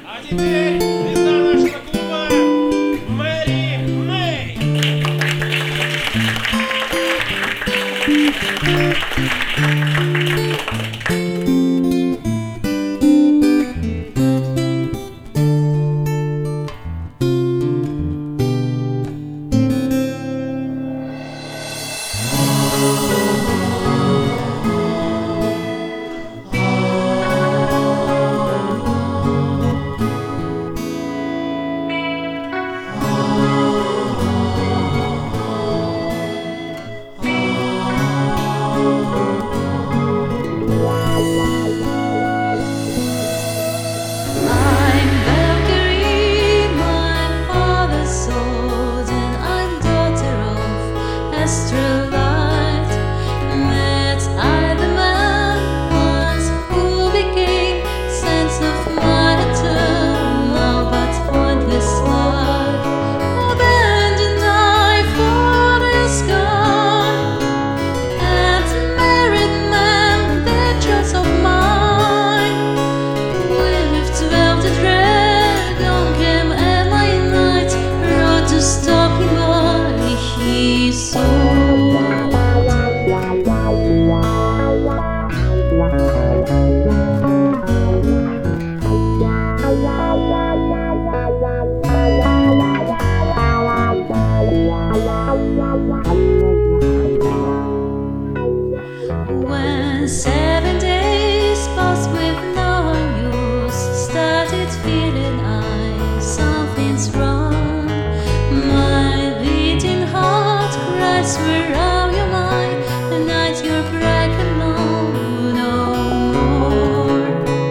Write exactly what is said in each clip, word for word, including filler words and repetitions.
А теперь звезда нашего клуба Мэри Мэй. When seven days passed with no news, started feeling I something's wrong. My beating heart cries, where are you, mine? The night you're bright alone, no more.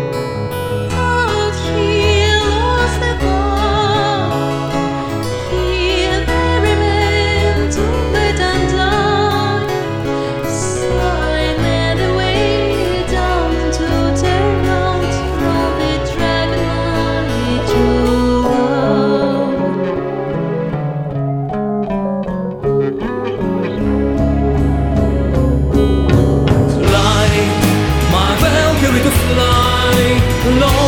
Thought he lost the ball, he very meant to let and die. So I led away down to the road from the dragon alley to Fly, my Valkyrie, to fly, Lord.